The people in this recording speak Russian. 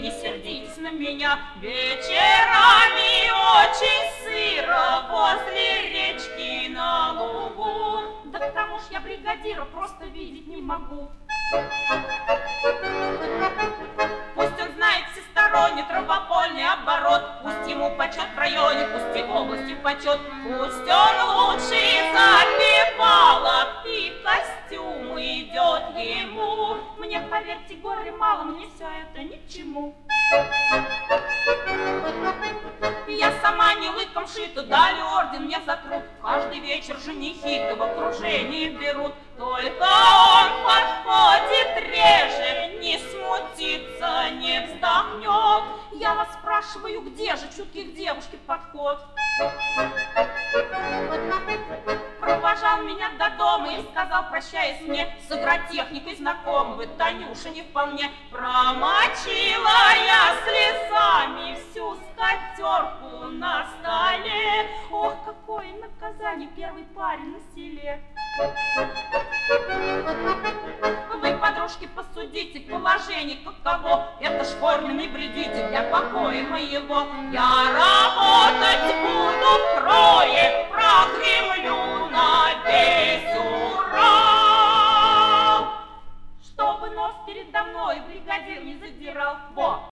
не сердитесь на меня. Вечерами очень сыро возле речки на лугу. Да к тому ж я бригадира просто видеть не могу. Пусть он знает всесторонне травопольный оборот, пусть ему почет в районе, пусть и в области почет, пусть он лучше запевалов и костюм идет ему. Мне, поверьте, горе мало, мне все это ни к чему. Я сама не лыком шита, дали орден мне за труд. Каждый вечер женихи-то в окружении берут. Только он подходит реже, не смутится, не вздохнет. Я вас спрашиваю, где же чутких девушки подход? Провожал меня до дома и сказал, прощаясь мне, с агротехникой знакомы, Танюша не вполне. Промочила я слезами всю скатерку на столе. Ох, какое наказание, первый парень на селе. Вы, подружки, посудите, положение каково. Это ж форменный вредитель для покоя моего. Я работать буду в крое, прогрем